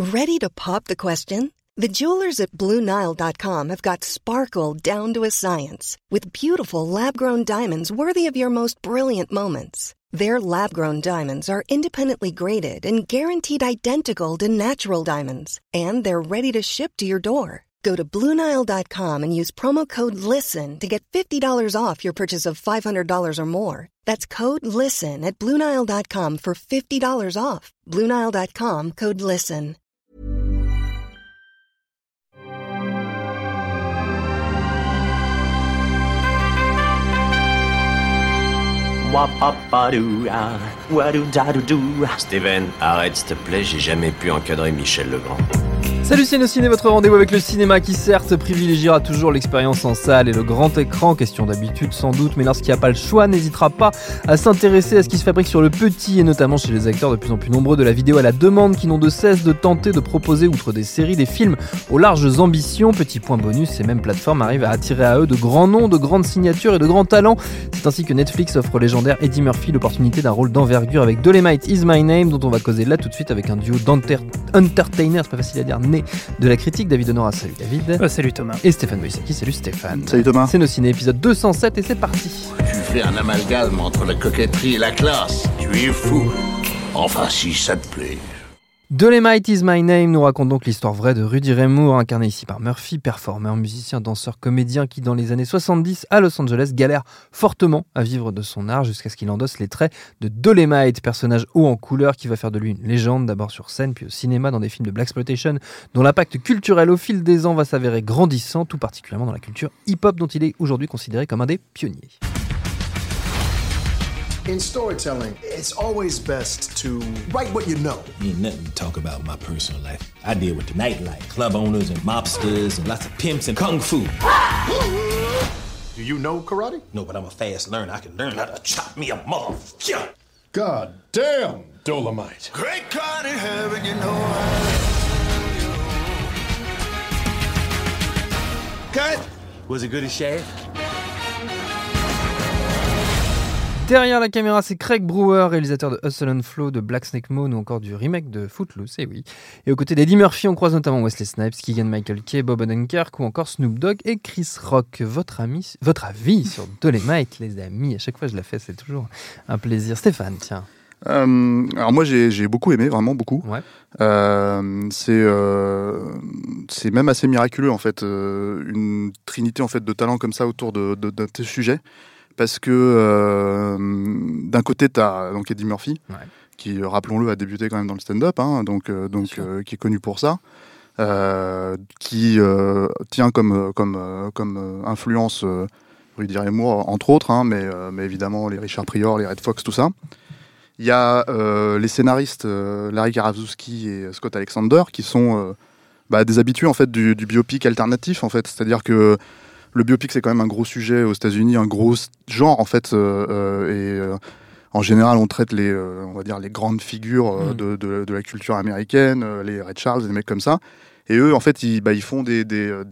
Ready to pop the question? The jewelers at BlueNile.com have got sparkle down to a science with beautiful lab-grown diamonds worthy of your most brilliant moments. Their lab-grown diamonds are independently graded and guaranteed identical to natural diamonds, and they're ready to ship to your door. Go to BlueNile.com and use promo code LISTEN to get $50 off your purchase of $500 or more. That's code LISTEN at BlueNile.com for $50 off. BlueNile.com, code LISTEN. Steven, arrête s'il te plaît, j'ai jamais pu encadrer Michel Legrand. Salut Ciné, votre rendez-vous avec le cinéma qui certes privilégiera toujours l'expérience en salle et le grand écran, question d'habitude sans doute, mais lorsqu'il n'y a pas le choix, n'hésitera pas à s'intéresser à ce qui se fabrique sur le petit et notamment chez les acteurs de plus en plus nombreux de la vidéo à la demande qui n'ont de cesse de tenter de proposer, outre des séries, des films aux larges ambitions. Petit point bonus, ces mêmes plateformes arrivent à attirer à eux de grands noms, de grandes signatures et de grands talents. C'est ainsi que Netflix offre au légendaire Eddie Murphy l'opportunité d'un rôle d'envergure avec Dolemite Is My Name, dont on va causer là tout de suite avec un duo d'entertainers, c'est pas facile à dire, né de la critique. David Honora, salut David. Salut Thomas. Et Stéphane Moïsaki, salut Stéphane. Salut Thomas. C'est nos ciné, épisode 207 et c'est parti. Tu fais un amalgame entre la coquetterie et la classe. Tu es fou. Enfin, si ça te plaît. Dolemite Is My Name nous raconte donc l'histoire vraie de Rudy Ray Moore, incarné ici par Murphy, performeur, musicien, danseur, comédien qui dans les années 70 à Los Angeles galère fortement à vivre de son art jusqu'à ce qu'il endosse les traits de Dolemite, personnage haut en couleur qui va faire de lui une légende d'abord sur scène puis au cinéma dans des films de blaxploitation dont l'impact culturel au fil des ans va s'avérer grandissant, tout particulièrement dans la culture hip-hop dont il est aujourd'hui considéré comme un des pionniers. In storytelling, it's always best to write what you know. Ain't nothing to talk about my personal life. I deal with the nightlife, club owners and mobsters and lots of pimps and kung fu. Do you know karate? No, but I'm a fast learner. I can learn how to chop me a motherfucker. God damn, Dolemite. Great God in heaven, you know Cut! Was it good as Shaft? Derrière la caméra, c'est Craig Brewer, réalisateur de Hustle and Flow, de Black Snake Moan ou encore du remake de Footloose, et oui. Et aux côtés d'Eddie Murphy, on croise notamment Wesley Snipes, Keegan-Michael Key, Bob Odenkirk ou encore Snoop Dogg et Chris Rock. Votre avis sur Dolemite, les amis, à chaque fois je la fais, c'est toujours un plaisir. Stéphane, tiens. Alors moi j'ai beaucoup aimé, vraiment beaucoup. Ouais. C'est même assez miraculeux en fait, une trinité en fait de talents comme ça autour de tes sujets. Parce que d'un côté, tu as donc Eddie Murphy, ouais, qui, rappelons-le, a débuté quand même dans le stand-up, hein, donc qui est connu pour ça, qui tient comme influence Rudy Ray Moore, entre autres, hein, mais évidemment les Richard Pryor, les Red Fox, tout ça. Il y a les scénaristes Larry Karaszewski et Scott Alexander, qui sont des habitués en fait, du biopic alternatif, en fait. C'est-à-dire que le biopic, c'est quand même un gros sujet aux États-Unis, un gros genre en fait, en général, on traite on va dire les grandes figures de la culture américaine, les Ray Charles, des mecs comme ça. Et eux, en fait, ils font des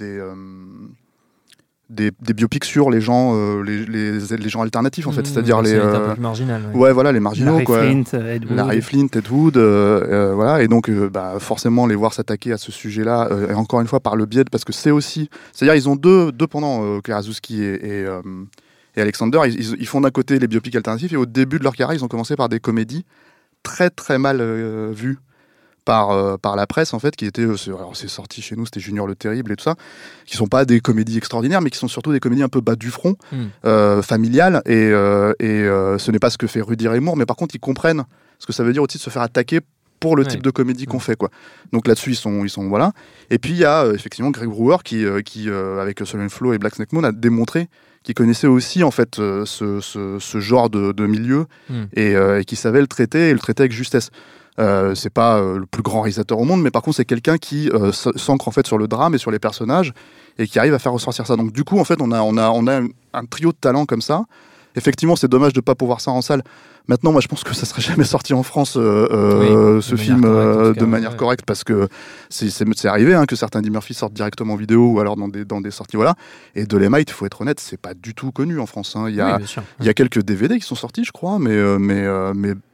biopics sur les gens, les gens alternatifs en fait, c'est-à-dire les un peu plus marginal, ouais, voilà, les marginaux, Larry quoi. Larry Flint, Ed Wood, voilà, et donc forcément les voir s'attaquer à ce sujet-là, et encore une fois par le biais parce que c'est aussi, c'est-à-dire ils ont deux pendant Karaszewski et Alexander, ils font d'un côté les biopics alternatifs et au début de leur carrière ils ont commencé par des comédies très très mal vues par la presse en fait, qui était alors c'est sorti chez nous, c'était Junior le Terrible et tout ça, qui sont pas des comédies extraordinaires mais qui sont surtout des comédies un peu bas du front, familiales, et ce n'est pas ce que fait Rudy Ray Moore, mais par contre ils comprennent ce que ça veut dire aussi de se faire attaquer pour le type de comédie qu'on fait, quoi. Donc là-dessus ils sont voilà. Et puis il y a effectivement Craig Brewer qui avec Hustle and Flow et Black Snake Moan a démontré qu'il connaissait aussi en fait ce genre de milieu et qui savait le traiter avec justesse. C'est pas le plus grand réalisateur au monde, mais par contre c'est quelqu'un qui s'ancre en fait sur le drame et sur les personnages et qui arrive à faire ressortir ça. Donc du coup en fait on a un trio de talents comme ça. Effectivement, c'est dommage de pas pouvoir ça en salle. Maintenant, moi, je pense que ça serait jamais sorti en France ce film de manière correcte, parce que c'est arrivé que certains Eddie Murphy sortent directement en vidéo ou alors dans des sorties, voilà. Et Dolemite, il faut être honnête, c'est pas du tout connu en France. Hein. Il y a quelques DVD qui sont sortis, je crois, mais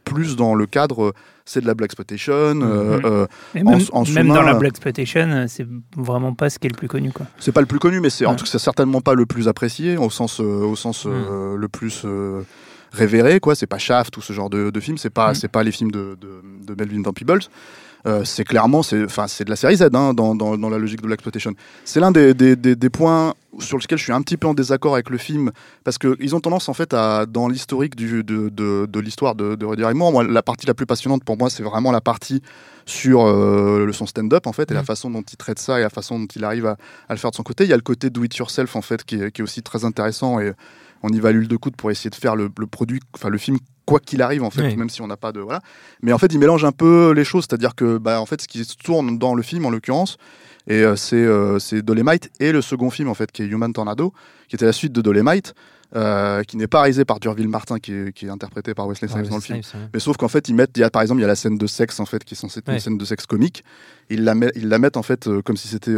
plus dans le cadre, c'est de la blaxploitation. Même dans la blaxploitation, c'est vraiment pas ce qui est le plus connu, quoi. C'est pas le plus connu, mais en tout cas, c'est certainement pas le plus apprécié, au sens le plus révéré, quoi. C'est pas Shaft ou ce genre de film, c'est pas les films de Melvin Van Peebles. C'est clairement, c'est de la série Z, hein, dans la logique de l'exploitation. C'est l'un des points sur lesquels je suis un petit peu en désaccord avec le film, parce qu'ils ont tendance, en fait, dans l'historique de l'histoire de Rudy Ray Moore, moi, la partie la plus passionnante pour moi, c'est vraiment la partie sur son stand-up, en fait, et la façon dont il traite ça, et la façon dont il arrive à le faire de son côté. Il y a le côté do-it-yourself, en fait, qui est aussi très intéressant, et on y va à l'huile de coude pour essayer de faire le produit, enfin le film, quoi qu'il arrive, en fait, même si on n'a pas de... Voilà. Mais en fait, il mélange un peu les choses, c'est-à-dire que, en fait, ce qui se tourne dans le film, en l'occurrence, et c'est Dolemite, et le second film, en fait, qui est Human Tornado, qui était la suite de Dolemite, qui n'est pas réalisé par D'Urville Martin, qui est interprété par Wesley Snipes dans le film. Mais sauf qu'en fait, par exemple, il y a la scène de sexe, en fait, qui est censée être une scène de sexe comique. Ils la mettent, en fait, comme si c'était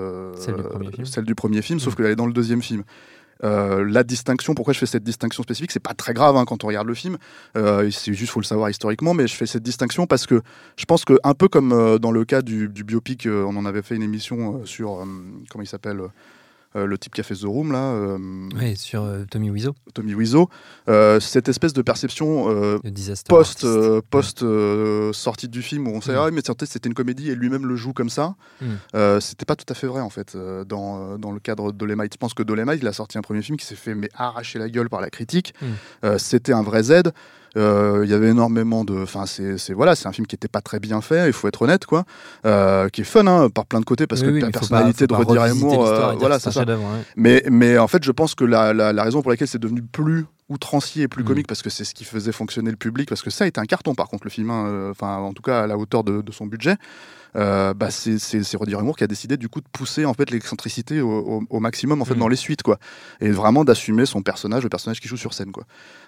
celle du premier film, sauf qu'elle est dans le deuxième film. La distinction, pourquoi je fais cette distinction spécifique, c'est pas très grave, hein, quand on regarde le film, c'est juste, faut le savoir historiquement, mais je fais cette distinction parce que je pense que, un peu comme dans le cas du biopic, on en avait fait une émission sur comment il s'appelle, le type qui a fait The Room là, sur Tommy Wiseau, cette espèce de perception post sortie du film où on sait mais c'était une comédie et lui-même le joue comme ça. C'était pas tout à fait vrai, en fait, dans le cadre de Dolemite. Je pense que Dolemite, il a sorti un premier film qui s'est fait arracher la gueule par la critique. C'était un vrai Z. Il y avait énormément de... Enfin, c'est un film qui était pas très bien fait, il faut être honnête, quoi. Qui est fun, hein, par plein de côtés, parce que la personnalité de Rudy Ray Moore... voilà, c'est ça. Mais en fait, je pense que la raison pour laquelle c'est devenu plus outrancier et plus comique, parce que c'est ce qui faisait fonctionner le public, parce que ça a été un carton, par contre, le film, en tout cas à la hauteur de son budget. C'est Rudy Ray Moore qui a décidé, du coup, de pousser, en fait, l'excentricité au maximum, en fait, dans les suites, quoi, et vraiment d'assumer son personnage, le personnage qui joue sur scène, quoi.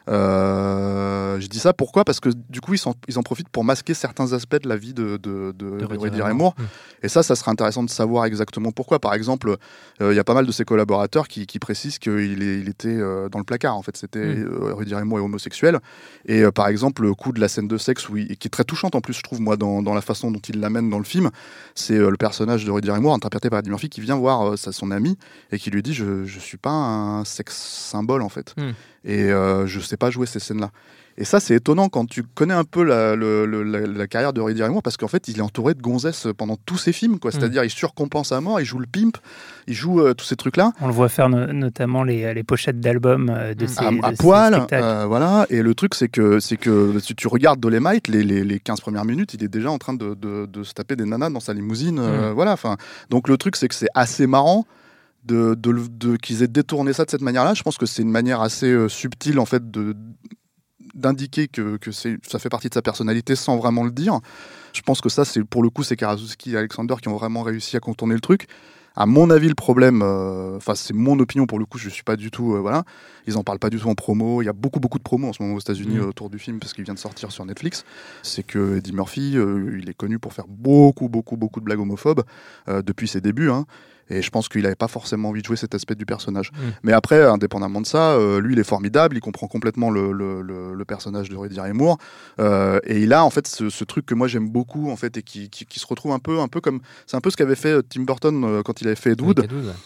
Je dis ça pourquoi, parce que du coup ils en profitent pour masquer certains aspects de la vie de Rudy Ray Moore, et ça serait intéressant de savoir exactement pourquoi. Par exemple, il y a pas mal de ses collaborateurs qui précisent qu'il était dans le placard, en fait. C'était Rudy Ray Moore est homosexuel, et par exemple, le coup de la scène de sexe qui est très touchante, en plus, je trouve, moi, dans la façon dont il l'amène dans le film, c'est le personnage de Rudy Ray Moore, interprété par Eddie Murphy, qui vient voir son ami et qui lui dit je suis pas un sexe symbole, en fait, et je sais pas jouer ces scènes-là. Et ça, c'est étonnant quand tu connais un peu la carrière de Rudy Ray Moore, parce qu'en fait, il est entouré de gonzesses pendant tous ses films, quoi. C'est-à-dire, il surcompense à mort, il joue le pimp, il joue tous ces trucs-là. On le voit faire notamment les pochettes d'albums de ses à poil, spectacles. voilà. Et le truc, c'est que si tu regardes Dolemite, les 15 premières minutes, il est déjà en train de se taper des nanas dans sa limousine. Voilà. Donc le truc, c'est que c'est assez marrant qu'ils aient détourné ça de cette manière-là. Je pense que c'est une manière assez subtile, en fait, d'indiquer que ça fait partie de sa personnalité sans vraiment le dire. Je pense que ça, pour le coup, c'est Karaszewski et Alexander qui ont vraiment réussi à contourner le truc. À mon avis, le problème, c'est mon opinion pour le coup, je suis pas du tout... ils en parlent pas du tout en promo. Il y a beaucoup de promos en ce moment aux États-Unis autour du film, parce qu'il vient de sortir sur Netflix. C'est que Eddie Murphy, il est connu pour faire beaucoup de blagues homophobes depuis ses débuts, hein. Et je pense qu'il n'avait pas forcément envie de jouer cet aspect du personnage. Mais après, indépendamment de ça, lui, il est formidable, il comprend complètement le personnage de Rudy Ray Moore. Et il a, en fait, ce truc que moi j'aime beaucoup, en fait, et qui se retrouve un peu comme... C'est un peu ce qu'avait fait Tim Burton quand il avait fait Ed Wood.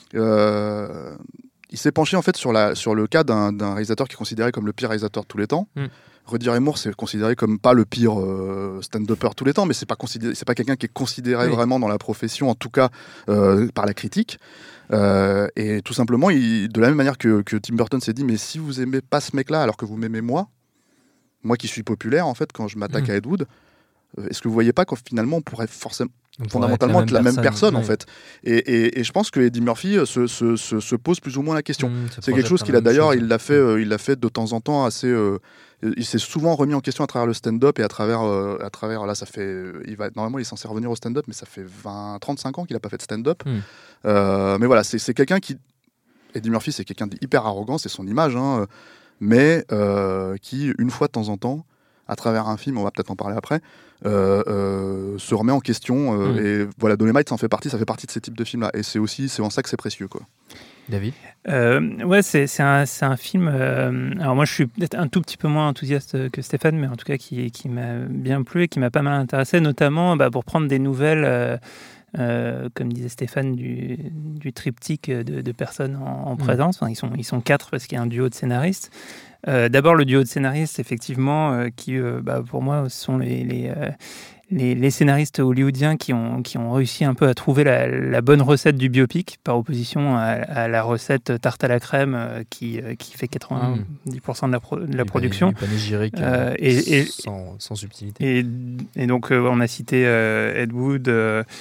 Il s'est penché, en fait, sur le cas d'un réalisateur qui est considéré comme le pire réalisateur de tous les temps. Rudy Ray Moore, c'est considéré comme pas le pire stand-upper de tous les temps, mais c'est pas quelqu'un qui est considéré vraiment dans la profession, en tout cas par la critique. Et tout simplement, de la même manière que Tim Burton s'est dit, mais si vous aimez pas ce mec-là alors que vous m'aimez moi qui suis populaire, en fait, quand je m'attaque à Ed Wood, est-ce que vous voyez pas qu'en finalement on pourrait fondamentalement être la même personne, en fait. Et je pense que Eddie Murphy se pose plus ou moins la question. C'est quelque chose qu'il a d'ailleurs, il l'a fait de temps en temps assez. Il s'est souvent remis en question à travers le stand-up et à travers là, ça fait, normalement il est censé revenir au stand-up, mais ça fait 35 ans qu'il a pas fait de stand-up. Mais voilà, c'est quelqu'un qui, Eddie Murphy, c'est quelqu'un d'hyper arrogant, c'est son image, hein, mais qui, une fois de temps en temps, à travers un film, on va peut-être en parler après, se remet en question. Et voilà, Dolemite, ça fait partie de ces types de films-là. Et c'est en ça que c'est précieux, quoi. David ? Ouais, c'est un film. Alors moi, je suis peut-être un tout petit peu moins enthousiaste que Stéphane, mais en tout cas qui m'a bien plu et qui m'a pas mal intéressé, notamment pour prendre des nouvelles, comme disait Stéphane, du triptyque de personnes en présence. Enfin, ils sont 4 parce qu'il y a un duo de scénaristes. D'abord le duo de scénaristes, effectivement, qui pour moi sont les scénaristes hollywoodiens qui ont réussi un peu à trouver la bonne recette du biopic, par opposition à la recette tarte à la crème qui fait 90% de la production. Panégyrique, sans subtilité. Et donc, on a cité Ed Wood,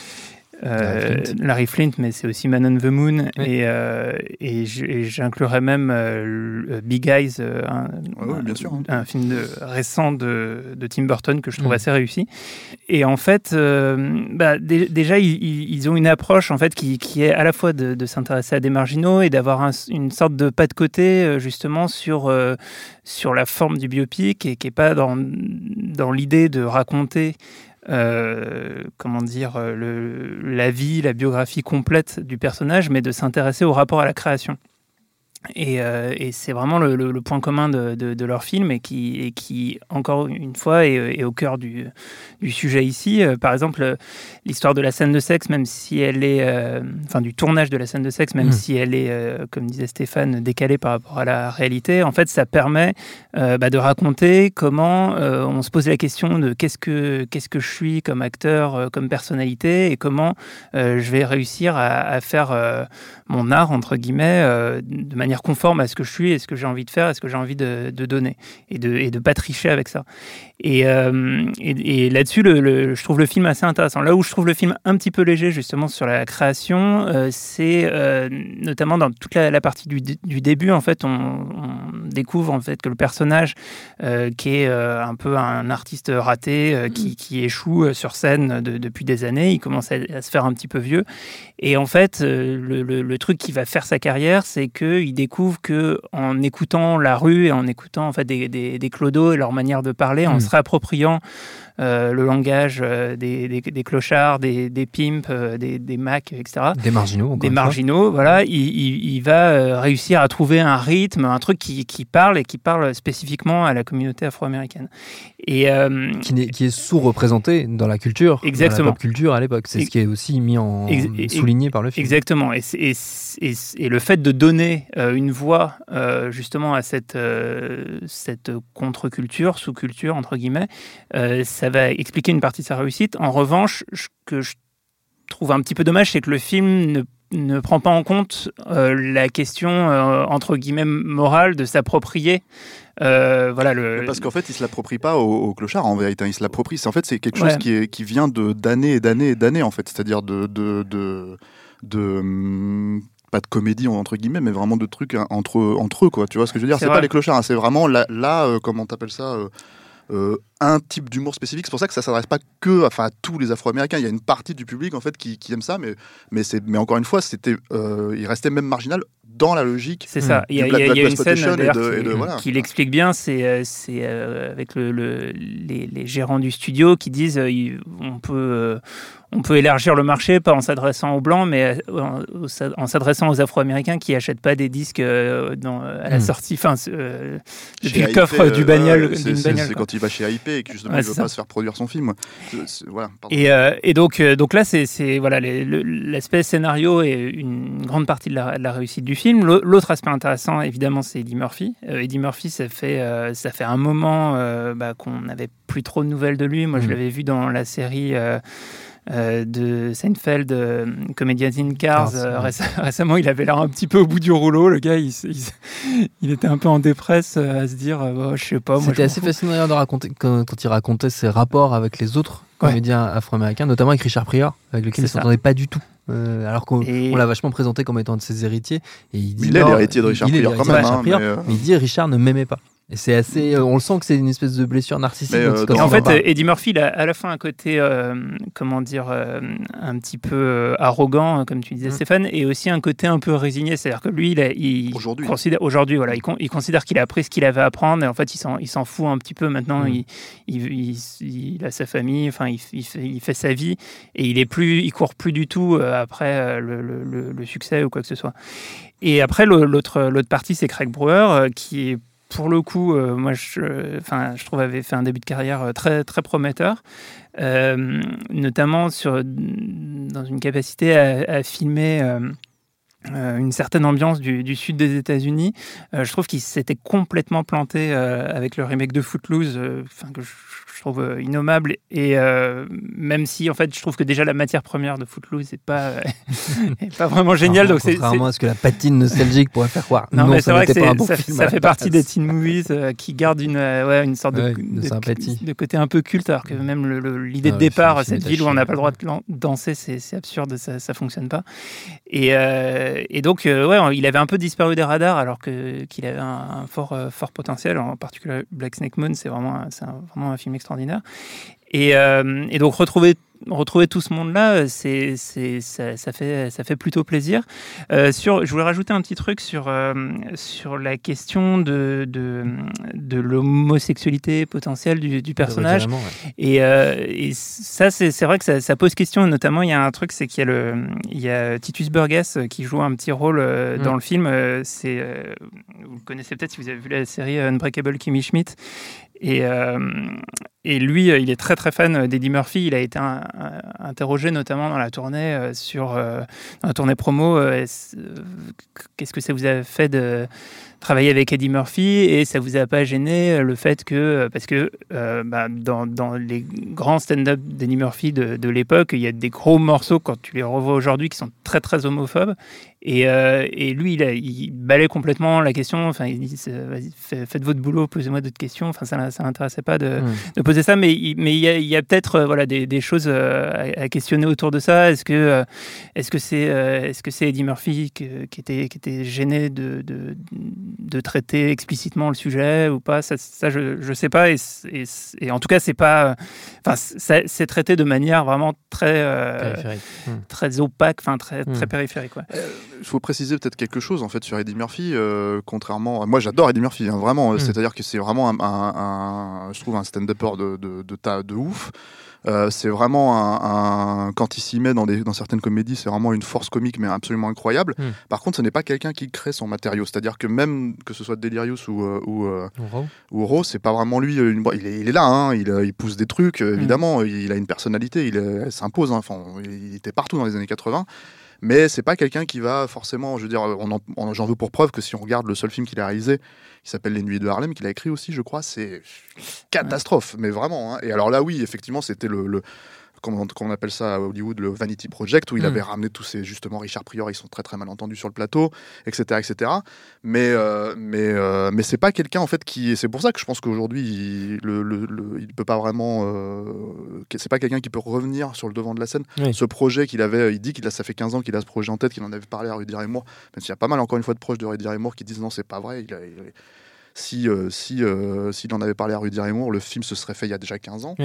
Larry Flint, mais c'est aussi Man on the Moon, oui. Et j'inclurais même Big Eyes, un film récent de Tim Burton que je trouve assez réussi. Et en fait, déjà ils ont une approche en fait qui est à la fois de s'intéresser à des marginaux et d'avoir une sorte de pas de côté justement sur la forme du biopic, et qui est pas dans l'idée de raconter la vie, la biographie complète du personnage, mais de s'intéresser au rapport à la création. Et c'est vraiment le point commun de leur film, et qui encore une fois est au cœur du sujet ici. Par exemple, l'histoire de la scène de sexe, même si elle est du tournage de la scène de sexe, même si elle est, comme disait Stéphane, décalée par rapport à la réalité, en fait ça permet de raconter comment on se pose la question de qu'est-ce que je suis comme acteur, comme personnalité, et comment je vais réussir à faire mon art, entre guillemets, de manière conforme à ce que je suis et ce que j'ai envie de faire et ce que j'ai envie de donner, et de pas tricher avec ça. Et là-dessus, je trouve le film assez intéressant. Là où je trouve le film un petit peu léger, justement, sur la création, c'est notamment dans toute la partie du début. En fait, on découvre en fait que le personnage, qui est un peu un artiste raté, qui échoue sur scène depuis des années, il commence à se faire un petit peu vieux. Et en fait, le truc qui va faire sa carrière, c'est qu'il découvre qu'en écoutant la rue et en écoutant en fait des clodos et leur manière de parler, en se réappropriant le langage des clochards, des pimps, des macs, etc. Des marginaux. Voilà. Il va réussir à trouver un rythme, un truc qui parle, et qui parle spécifiquement à la communauté afro-américaine. Et qui est sous-représenté dans la culture, exactement, dans la pop culture à l'époque. C'est ce qui est aussi souligné par le film. Exactement. Et le fait de donner une voix justement à cette contre-culture, sous-culture entre guillemets, ça va expliquer une partie de sa réussite. En revanche, ce que je trouve un petit peu dommage, c'est que le film ne prend pas en compte la question entre guillemets morale de s'approprier. Parce qu'en fait, il se l'approprie pas au clochard, en vérité. Il se l'approprie. En fait, c'est quelque chose qui vient d'années et d'années et d'années, en fait. C'est-à-dire pas de comédie entre guillemets, mais vraiment de trucs entre eux, quoi. Tu vois ce que je veux dire ? C'est pas les clochards, hein, c'est vraiment comment t'appelles ça, un type d'humour spécifique. C'est pour ça que ça s'adresse pas à tous les Afro-Américains. Il y a une partie du public en fait qui aime ça, mais encore une fois, il restait même marginal dans la logique. C'est ça. Il y a une scène qui l'explique bien. C'est avec les gérants du studio qui disent on peut élargir le marché, pas en s'adressant aux Blancs, mais en s'adressant aux Afro-Américains qui n'achètent pas des disques à la sortie, depuis le coffre d'une bagnole. C'est quand il va chez IP et que justement il ne veut pas se faire produire son film. Et donc là, c'est l'aspect scénario est une grande partie de la réussite du film. L'autre aspect intéressant, évidemment, c'est Eddie Murphy. Eddie Murphy, ça fait un moment qu'on n'avait plus trop de nouvelles de lui. Moi, je l'avais vu dans la série de Seinfeld, Comedians in Cars. Récemment, il avait l'air un petit peu au bout du rouleau. Le gars, il était un peu en dépresse à se dire, je sais pas. C'était assez fascinant de raconter quand il racontait ses rapports avec les autres comédiens afro-américains, notamment avec Richard Pryor, avec lequel il ne s'entendait pas du tout. Alors qu'on l'a vachement présenté comme étant un de ses héritiers. Et il est l'héritier de Richard Pryor quand même. Mais il dit Richard ne m'aimait pas. Et c'est assez, on le sent que c'est une espèce de blessure narcissique. En fait, Eddie Murphy, il a à la fois un côté, un petit peu arrogant, comme tu disais, Stéphane, et aussi un côté un peu résigné. C'est-à-dire que lui, il considère qu'il a appris ce qu'il avait à apprendre, et en fait, il s'en fout un petit peu maintenant. Il a sa famille, enfin, il fait sa vie, et il court plus du tout après le succès ou quoi que ce soit. Et après, l'autre partie, c'est Craig Brewer, qui est pour le coup, moi, je trouve avait fait un début de carrière très, très prometteur, notamment dans une capacité à filmer une certaine ambiance du sud des États-Unis. Je trouve qu'il s'était complètement planté avec le remake de Footloose, que je trouve innommable. Et même si, en fait, je trouve que déjà la matière première de Footloose n'est pas vraiment géniale. Donc contrairement à ce que la patine nostalgique pourrait faire croire. Non, mais c'est vrai que ça fait partie des teen movies qui gardent une sorte de sympathie, de côté un peu culte, alors que même l'idée de départ, cette ville où on n'a pas le droit de danser, c'est absurde, ça ne fonctionne pas. Et donc, il avait un peu disparu des radars, alors qu'il avait un fort potentiel. En particulier, Black Snake Moon, c'est vraiment un film extraordinaire. Et donc retrouver tout ce monde-là, ça fait plutôt plaisir. Je voulais rajouter un petit truc sur la question de l'homosexualité potentielle du personnage. Et ça, c'est vrai que ça pose question. Notamment, il y a un truc, c'est qu'il y a Titus Burgess qui joue un petit rôle dans le film. Vous le connaissez peut-être si vous avez vu la série Unbreakable Kimmy Schmidt. Et lui, il est très très fan d'Eddie Murphy. Il a été interrogé notamment dans la tournée dans la tournée promo. Qu'est-ce que ça vous a fait de travailler avec Eddie Murphy, et ça vous a pas gêné le fait que, parce que dans les grands stand-up d'Eddie Murphy de l'époque, il y a des gros morceaux quand tu les revois aujourd'hui qui sont très très homophobes, et lui il balaye complètement la question. Enfin, il dit vas-y, faites votre boulot, posez-moi d'autres questions. Enfin, ça l'intéressait pas de poser ça, mais il y a peut-être des choses à questionner autour de ça. Est-ce que c'est Eddie Murphy qui était gêné de traiter explicitement le sujet ou pas? Ça je sais pas, et en tout cas c'est pas, c'est traité de manière vraiment très très opaque, très périphérique. Il faut préciser peut-être quelque chose en fait sur Eddie Murphy, contrairement, moi j'adore Eddie Murphy, hein, vraiment, c'est-à-dire que c'est vraiment je trouve un stand-upper de ouf. C'est vraiment quand il s'y met dans certaines comédies, c'est vraiment une force comique mais absolument incroyable. Par contre, ce n'est pas quelqu'un qui crée son matériau, c'est-à-dire que même que ce soit Delirious ou Raw, c'est pas vraiment lui. Il est là, hein, il pousse des trucs, évidemment, il a une personnalité, il s'impose, hein, il était partout dans les années 80. Mais c'est pas quelqu'un qui va forcément, je veux dire, j'en veux pour preuve que si on regarde le seul film qu'il a réalisé, qui s'appelle Les Nuits de Harlem, qu'il a écrit aussi, je crois, c'est catastrophe, mais vraiment. Hein. Et alors là, oui, effectivement, c'était comment on appelle ça à Hollywood, le Vanity Project, où il avait ramené tous ces, justement, Richard Pryor, ils sont très très mal entendus sur le plateau, etc. Mais c'est pas quelqu'un en fait c'est pour ça que je pense qu'aujourd'hui il peut pas vraiment, c'est pas quelqu'un qui peut revenir sur le devant de la scène. Ce projet qu'il avait, il dit ça fait 15 ans qu'il a ce projet en tête, qu'il en avait parlé à Rudy Ray Moore, même s'il y a pas mal encore une fois de proches de Rudy Ray Moore qui disent non, c'est pas vrai. S'il en avait parlé à Rudy Ray Moore, le film se serait fait il y a déjà 15 ans.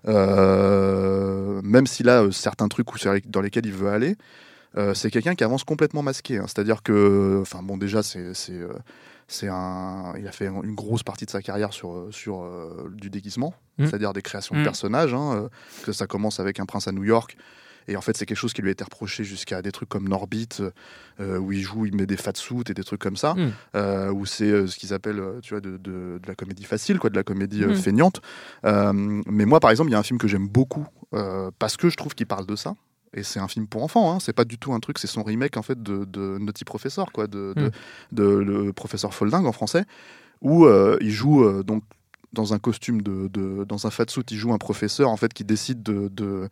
Même s'il a certains trucs dans lesquels il veut aller, c'est quelqu'un qui avance complètement masqué. Hein. C'est-à-dire que, déjà, il a fait une grosse partie de sa carrière sur du déguisement, c'est-à-dire des créations de personnages. Hein, que ça commence avec Un prince à New York. Et en fait, c'est quelque chose qui lui a été reproché jusqu'à des trucs comme Norbit, où il met des fatsuits et des trucs comme ça, où c'est ce qu'ils appellent, tu vois, de la comédie facile, quoi, de la comédie feignante. Mais moi, par exemple, il y a un film que j'aime beaucoup, parce que je trouve qu'il parle de ça. Et c'est un film pour enfants, hein. C'est pas du tout un truc, c'est son remake en fait de Naughty Professor, quoi, de le professeur Folding en français, où il joue donc dans un costume dans un fatsuit, il joue un professeur en fait qui décide de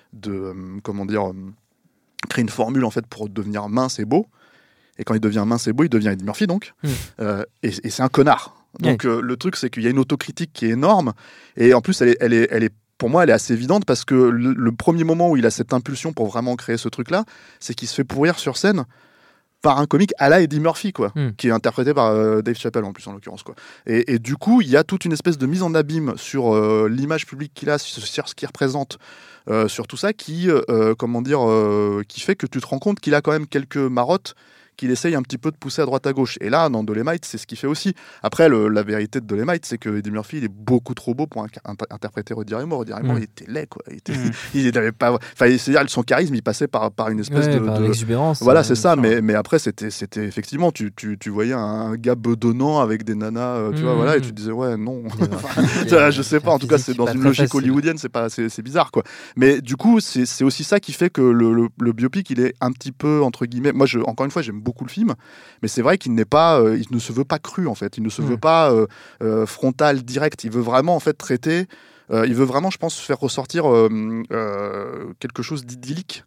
créer une formule en fait pour devenir mince et beau. Et quand il devient mince et beau, il devient Eddie Murphy donc. Et c'est un connard. Donc le truc, c'est qu'il y a une autocritique qui est énorme. Et en plus, elle est pour moi, elle est assez évidente parce que le premier moment où il a cette impulsion pour vraiment créer ce truc-là, c'est qu'il se fait pourrir sur scène par un comique à la Eddie Murphy, quoi, qui est interprété par Dave Chappelle en plus en l'occurrence, quoi. Et du coup, il y a toute une espèce de mise en abîme sur l'image publique qu'il a, sur ce qu'il représente, sur tout ça, qui fait que tu te rends compte qu'il a quand même quelques marottes qu'il essaye un petit peu de pousser à droite à gauche. Et là, dans Dolemite, c'est ce qu'il fait aussi. Après, la vérité de Dolemite, c'est que Eddie Murphy, il est beaucoup trop beau pour interpréter Roddy Raymore. Roddy Raymore, il était laid, quoi. Il n'avait pas... Enfin, c'est-à-dire, son charisme, il passait par une espèce par l'exubérance. Voilà, c'est ça. Mais après, c'était effectivement, tu voyais un gars bedonnant avec des nanas, tu vois, voilà, et tu disais, ouais, non. Je sais pas, en tout cas, c'est dans une logique hollywoodienne, c'est bizarre, quoi. Mais du coup, c'est aussi ça qui fait que le biopic, il est un petit peu, entre guillemets... Moi, encore une fois, j'aime beaucoup le film, mais c'est vrai qu'il n'est pas, il ne se veut pas cru, en fait. Il ne se veut pas frontal, direct. Il veut vraiment, en fait, traiter... il veut vraiment, je pense, faire ressortir quelque chose d'idyllique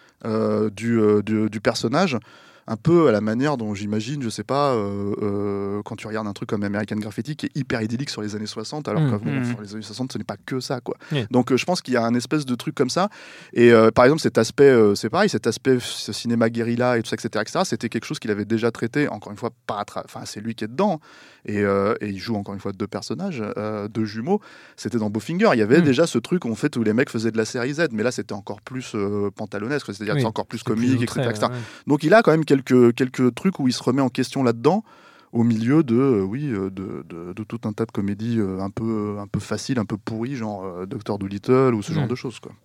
du personnage, un peu à la manière dont j'imagine, je sais pas, quand tu regardes un truc comme American Graffiti qui est hyper idyllique sur les années 60, alors que sur les années 60, ce n'est pas que ça, quoi. Donc je pense qu'il y a un espèce de truc comme ça. Et par exemple, cet aspect, c'est pareil, cet aspect ce cinéma guérilla et tout ça, etc., c'était quelque chose qu'il avait déjà traité, encore une fois, c'est lui qui est dedans, et il joue encore une fois deux personnages, deux jumeaux. C'était dans Bowfinger, il y avait déjà ce truc où en fait, où les mecs faisaient de la série Z, mais là c'était encore plus pantalonesque, c'est-à-dire que c'est encore plus comique, etc., etc. Donc il a quand même quelques trucs où il se remet en question là-dedans, au milieu de tout un tas de comédies un peu faciles, un peu pourries, genre Dr. Dolittle ou ce genre de choses, quoi.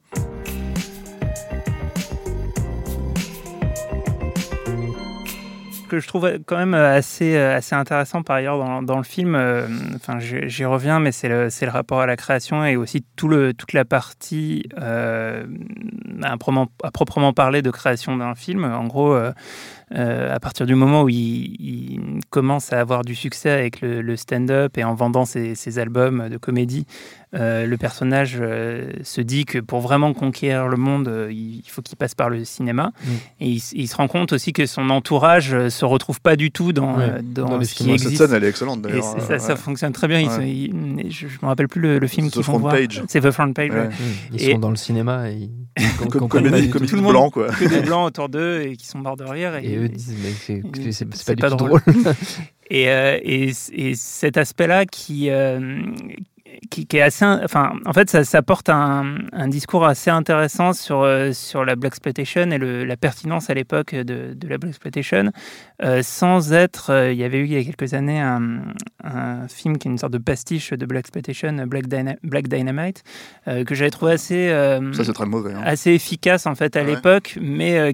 Que je trouve quand même assez intéressant par ailleurs dans le film, j'y reviens, mais c'est le rapport à la création et aussi toute la partie à proprement parler de création d'un film. En gros, à partir du moment où il commence à avoir du succès avec le stand-up et en vendant ses albums de comédie, le personnage se dit que pour vraiment conquérir le monde, il faut qu'il passe par le cinéma. Et il se rend compte aussi que son entourage se retrouve pas du tout dans ce qui existe. Cette scène, elle est excellente d'ailleurs. Et ça fonctionne très bien. Je me rappelle plus le film qu'ils vont voir. C'est The Front Page. Ouais. Ils sont dans le cinéma et comme comédie blanc, quoi. Que des blancs autour d'eux et qui sont morts de rire. Et eux disent mais c'est pas du tout drôle. Et cet aspect-là qui est assez... en fait, ça porte un discours assez intéressant sur la blaxploitation et la pertinence à l'époque de la blaxploitation, sans être... il y avait eu il y a quelques années un film qui est une sorte de pastiche de blaxploitation, Black Dynamite, que j'avais trouvé assez... ça, c'est très mauvais. Assez efficace, en fait, à l'époque, mais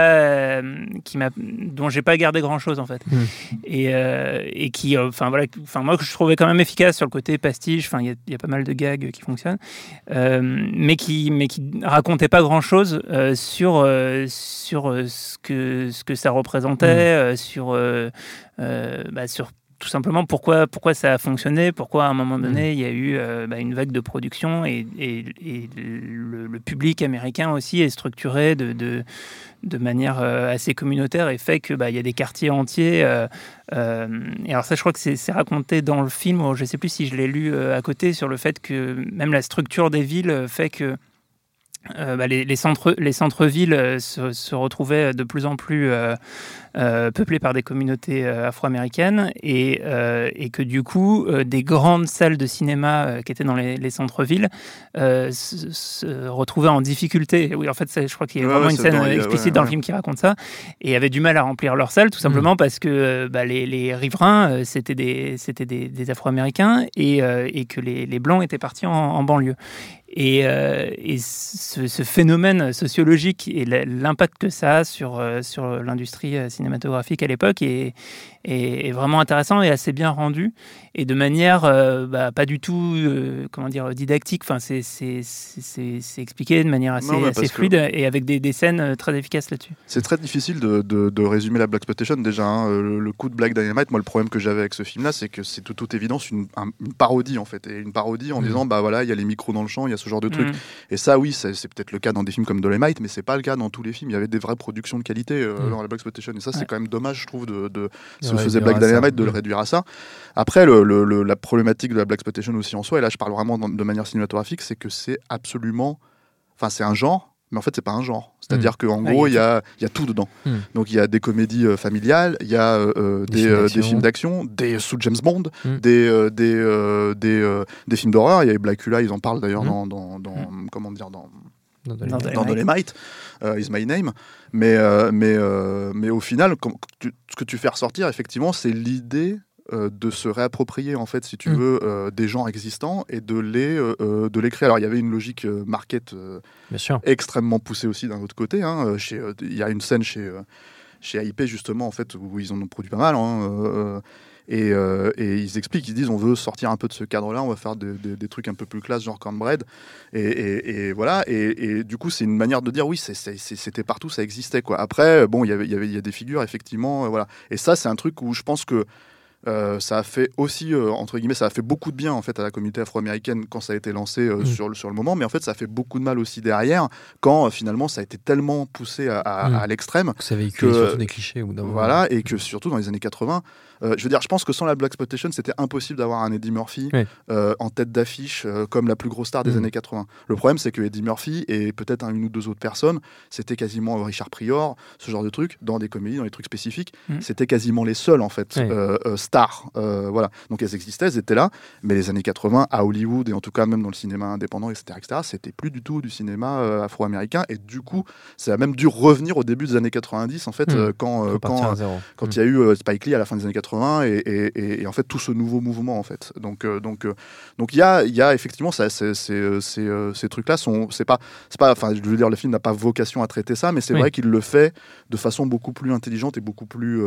dont j'ai pas gardé grand-chose, en fait. Et qui... moi, que je trouvais quand même efficace sur le côté pastiche. Il y a pas mal de gags qui fonctionnent, mais qui racontait pas grand-chose sur ce que ça représentait, sur tout simplement pourquoi ça a fonctionné, pourquoi à un moment donné il y a eu une vague de production et le public américain aussi est structuré de manière assez communautaire et fait que il y a des quartiers entiers. Et alors ça, je crois que c'est raconté dans le film, ou je ne sais plus si je l'ai lu à côté, sur le fait que même la structure des villes fait que les centres-villes se retrouvaient de plus en plus peuplés par des communautés afro-américaines et que du coup des grandes salles de cinéma qui étaient dans les centres-villes se retrouvaient en difficulté. Oui, en fait, je crois qu'il y a vraiment une scène explicite dans le film qui raconte ça, et avaient du mal à remplir leurs salles, tout simplement parce que les riverains c'était des afro-américains et que les blancs étaient partis en banlieue. Et ce phénomène sociologique et l'impact que ça a sur l'industrie cinématographique à l'époque est vraiment intéressant et assez bien rendu, et de manière pas du tout didactique. C'est expliqué de manière assez fluide et avec des scènes très efficaces là-dessus. C'est très difficile de résumer la blaxploitation déjà. Le coup de Black Dynamite, moi le problème que j'avais avec ce film-là, c'est que c'est de toute évidence une parodie en fait, et une parodie en disant il y a les micros dans le champ, il y a ce genre de truc. Et ça, oui, c'est peut-être le cas dans des films comme Dolemite, mais c'est pas le cas dans tous les films. Il y avait des vraies productions de qualité dans la blaxploitation, et ça c'est quand même dommage, je trouve, ce faisait Black Dynamite de le réduire à ça. Après, la problématique de la blaxploitation aussi en soi, et là je parle vraiment de manière cinématographique, c'est que c'est absolument, c'est un genre, mais en fait c'est pas un genre. C'est-à-dire qu'en gros, il y a tout dedans. Donc il y a des comédies familiales, il y a des films d'action, des sous James Bond, des films d'horreur. Il y a Blackula, ils en parlent d'ailleurs dans Dolemite, Is My Name. Mais au final, ce que tu fais ressortir, effectivement, c'est l'idée de se réapproprier, en fait, si tu veux, des genres existants et de les créer. Alors, il y avait une logique market extrêmement poussée aussi d'un autre côté. Il y a une scène chez AIP, justement, en fait, où ils en ont produit pas mal. Et ils expliquent, ils disent on veut sortir un peu de ce cadre-là, on va faire des trucs un peu plus classe, genre Cornbread. Et voilà. Et du coup, c'est une manière de dire oui, c'était partout, ça existait, quoi. Après, bon, il y a des figures, effectivement. Voilà. Et ça, c'est un truc où je pense que ça a fait aussi, entre guillemets, ça a fait beaucoup de bien en fait à la communauté afro-américaine quand ça a été lancé sur le moment, mais en fait ça a fait beaucoup de mal aussi derrière quand finalement ça a été tellement poussé à l'extrême que ça véhicule surtout des clichés voilà, et que surtout dans les années 80, je veux dire, je pense que sans la Blaxploitation, c'était impossible d'avoir un Eddie Murphy en tête d'affiche comme la plus grosse star des années 80. Le problème, c'est que Eddie Murphy et peut-être une ou deux autres personnes, c'était quasiment Richard Pryor, ce genre de trucs, dans des comédies, dans des trucs spécifiques, c'était quasiment les seuls en fait stars. Voilà. Donc elles existaient, elles étaient là, mais les années 80 à Hollywood et en tout cas même dans le cinéma indépendant, etc., c'était plus du tout du cinéma afro-américain, et du coup, ça a même dû revenir au début des années 90 en fait, quand il y a eu Spike Lee à la fin des années 80 et en fait tout ce nouveau mouvement en fait. Donc il y a effectivement ça, ces trucs-là c'est pas, enfin je veux dire, le film n'a pas vocation à traiter ça, mais c'est vrai qu'il le fait de façon beaucoup plus intelligente et beaucoup plus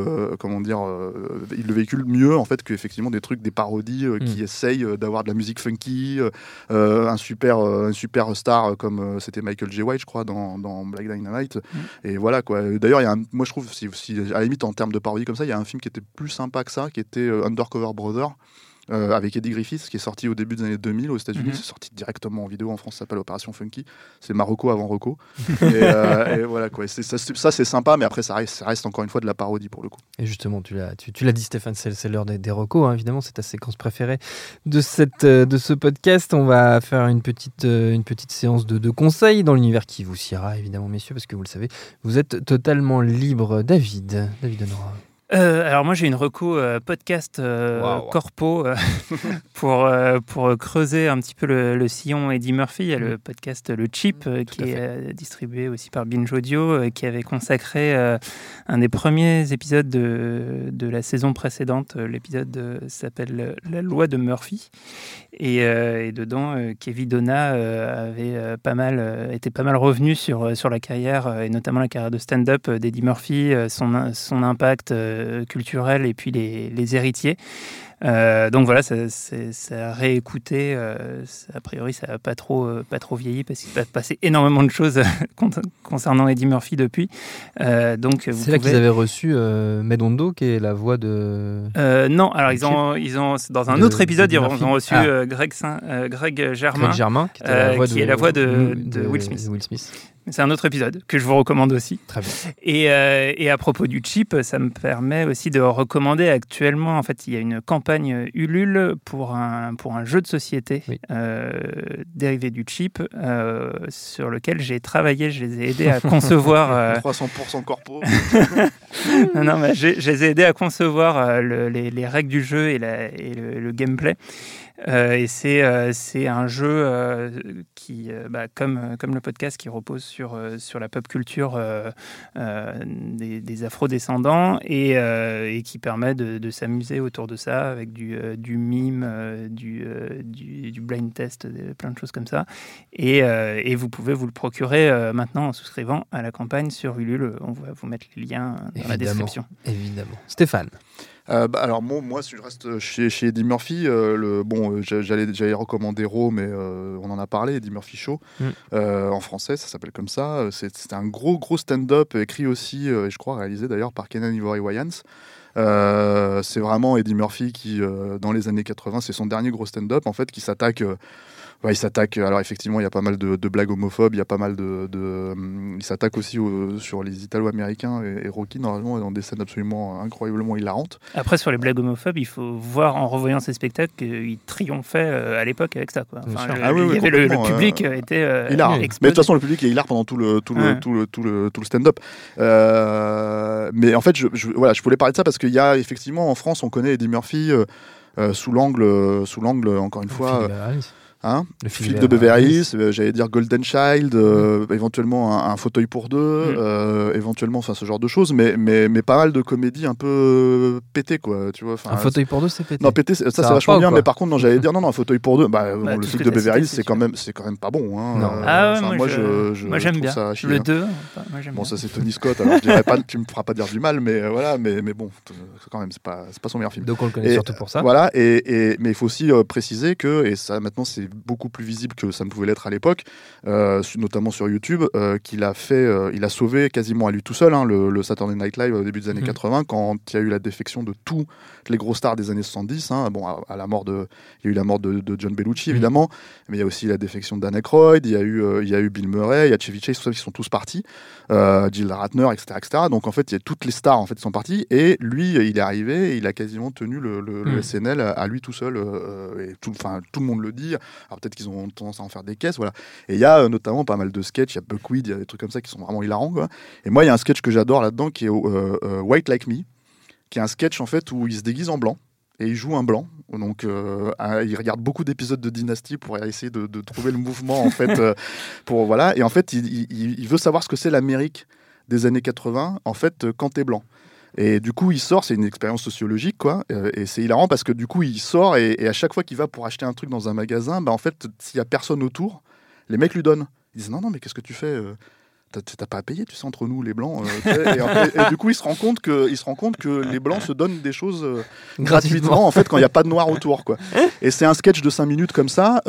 il le véhicule mieux en fait que effectivement des trucs, des parodies qui essayent d'avoir de la musique funky, un super star comme c'était Michael J. White, je crois, dans Black Dynamite. Et voilà quoi. D'ailleurs, moi je trouve, si à la limite en termes de parodie comme ça, il y a un film qui était plus sympa que ça, qui était Undercover Brother. Avec Eddie Griffiths, qui est sorti au début des années 2000 aux États-Unis. C'est sorti directement en vidéo en France, ça s'appelle Opération Funky. C'est Marocco avant Rocco. et voilà quoi. Ça c'est sympa, mais après ça reste encore une fois de la parodie pour le coup. Et justement, tu l'as dit, Stéphane, c'est l'heure des Rocco, hein, évidemment, c'est ta séquence préférée de ce podcast. On va faire une petite séance de conseils dans l'univers qui vous siera, évidemment, messieurs, parce que vous le savez, vous êtes totalement libre. David Honora. Alors moi j'ai une reco podcast corpo pour creuser un petit peu le sillon Eddie Murphy. Il y a le podcast Le Chip qui est distribué aussi par Binge Audio, qui avait consacré un des premiers épisodes de la saison précédente. L'épisode s'appelle La loi de Murphy, et dedans Kevin Donna avait été pas mal revenu sur la carrière, et notamment la carrière de stand-up d'Eddie Murphy, son impact culturel et puis les héritiers. Donc voilà, ça a réécouté. A priori, ça n'a pas trop vieilli parce qu'il s'est passé énormément de choses concernant Eddie Murphy depuis. Donc c'est là qu'ils avaient reçu Medondo, qui est la voix de. Non, alors ils ont dans un autre épisode, ils ont reçu Greg Germain, qui est la voix de Will Smith. C'est un autre épisode que je vous recommande aussi. Très bien. Et à propos du Chip, ça me permet aussi de recommander actuellement, en fait, il y a une campagne Ulule pour un jeu de société dérivé du Chip, sur lequel j'ai travaillé. Je les ai aidés à concevoir... 300% corpo. non, mais je les ai aidés à concevoir les règles du jeu et le gameplay. Et c'est un jeu qui, comme le podcast, qui repose sur la pop culture des afro-descendants, et qui permet de s'amuser autour de ça avec du mime, du blind test, plein de choses comme ça. Et vous pouvez vous le procurer maintenant en souscrivant à la campagne sur Ulule. On va vous mettre les liens dans la description. Évidemment. Stéphane. Alors moi, si je reste chez Eddie Murphy, j'allais recommander Raw, mais on en a parlé, Eddie Murphy Show, en français, ça s'appelle comme ça. C'est un gros stand-up, écrit aussi, et je crois réalisé d'ailleurs par Kenan Ivory Wayans. C'est vraiment Eddie Murphy qui, dans les années 80, c'est son dernier gros stand-up en fait, qui s'attaque Ouais, il s'attaque. Alors effectivement, il y a pas mal de blagues homophobes. Il y a pas mal il s'attaque aussi sur les Italo-Américains et Rocky normalement dans des scènes absolument incroyablement hilarantes. Après, sur les blagues homophobes, il faut voir en revoyant ces spectacles qu'il triomphait à l'époque avec ça. Quoi. Enfin, le public était hilar. Mais de toute façon, le public est hilar pendant tout le stand-up. Mais en fait, je voulais parler de ça parce qu'il y a effectivement en France, on connaît Eddie Murphy sous l'angle encore une fois. Le Philippe de Beverly Hills, j'allais dire Golden Child, éventuellement un fauteuil pour deux, éventuellement ce genre de choses, mais pas mal de comédies un peu pétées quoi, tu vois. Un fauteuil pour deux, c'est pété. Non, pété, ça c'est vachement bien, mais par contre, j'allais dire un fauteuil pour deux. Le Philippe de Beverly Hills, c'est quand même pas bon. Hein. Moi j'aime bien. Ça chier, le 2. Bon, ça c'est Tony Scott. Alors je dirais pas, tu me feras pas dire du mal, mais voilà, mais bon, quand même, c'est pas son meilleur film. Donc on le connaît surtout pour ça. Voilà, mais il faut aussi préciser que, et ça maintenant c'est beaucoup plus visible que ça ne pouvait l'être à l'époque, notamment sur YouTube, qu'il a il a sauvé quasiment à lui tout seul le Saturday Night Live au début des années 80, quand il y a eu la défection de toutes les grosses stars des années 70. Bon, il y a eu la mort de John Bellucci évidemment, mais il y a aussi la défection d'Anne Aykroyd, il y a eu Bill Murray, il y a Chevy Chase, tout ça, qui sont tous partis, Jill Ratner, etc. Donc en fait, il y a toutes les stars en fait qui sont parties, et lui, il est arrivé, et il a quasiment tenu le SNL à lui tout seul, et tout le monde le dit. Alors peut-être qu'ils ont tendance à en faire des caisses, voilà. Et il y a notamment pas mal de sketchs, il y a Buckwheat, il y a des trucs comme ça qui sont vraiment hilarants, quoi. Et moi, il y a un sketch que j'adore là-dedans qui est White Like Me, qui est un sketch en fait où il se déguise en blanc et il joue un blanc. Donc il regarde beaucoup d'épisodes de Dynasty pour essayer de trouver le mouvement en fait voilà. Et en fait, il veut savoir ce que c'est l'Amérique des années 80 en fait quand t'es blanc. Et du coup, il sort, c'est une expérience sociologique, quoi. Et c'est hilarant parce que du coup, il sort et à chaque fois qu'il va pour acheter un truc dans un magasin, en fait, s'il y a personne autour, les mecs lui donnent. Ils disent non, mais qu'est-ce que tu fais ? T'as pas à payer, tu sais, entre nous, les blancs. Et du coup, il se rend compte que les blancs se donnent des choses gratuitement, en fait, quand il n'y a pas de noir autour, quoi. Et c'est un sketch de 5 minutes comme ça.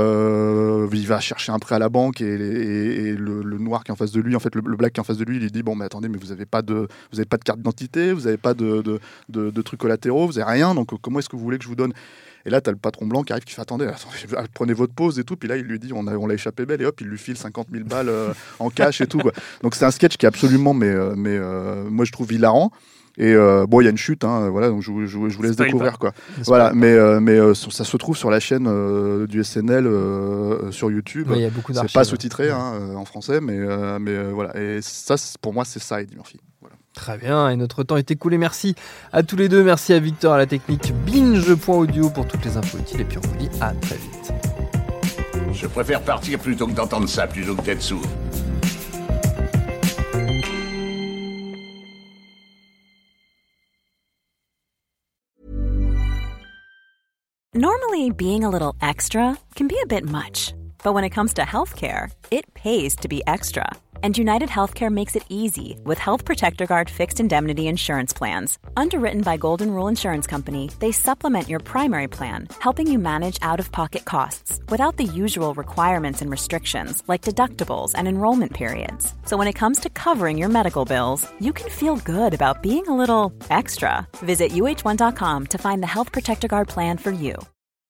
Il va chercher un prêt à la banque et le noir qui est en face de lui, en fait, le black qui est en face de lui, il lui dit bon, mais attendez, mais vous avez pas de carte d'identité, vous avez pas de trucs collatéraux, vous avez rien, donc comment est-ce que vous voulez que je vous donne ? Et là, t'as le patron blanc qui arrive, qui fait attendez, prenez votre pause et tout. Puis là, il lui dit on l'a échappé belle, et hop, il lui file 50 000 balles en cash et tout, quoi. Donc c'est un sketch qui est absolument, mais moi je trouve hilarant. Et bon, il y a une chute, voilà, donc je vous laisse découvrir, quoi. Voilà, mais ça se trouve sur la chaîne du SNL sur YouTube. Ouais, y a beaucoup d'archives. C'est pas sous-titré en français, mais voilà. Et ça, pour moi, c'est ça, Eddie Murphy. Voilà. Très bien, et notre temps est écoulé. Merci à tous les deux, merci à Victor à la technique, binge.audio pour toutes les infos utiles, et puis on vous dit à très vite. Je préfère partir plutôt que d'entendre ça, plutôt que d'être sourd. Normally, being a little extra can be a bit much, but when it comes to healthcare, it pays to be extra. And United Healthcare makes it easy with Health Protector Guard fixed indemnity insurance plans. Underwritten by Golden Rule Insurance Company, they supplement your primary plan, helping you manage out-of-pocket costs without the usual requirements and restrictions like deductibles and enrollment periods. So when it comes to covering your medical bills, you can feel good about being a little extra. Visit uh1.com to find the Health Protector Guard plan for you.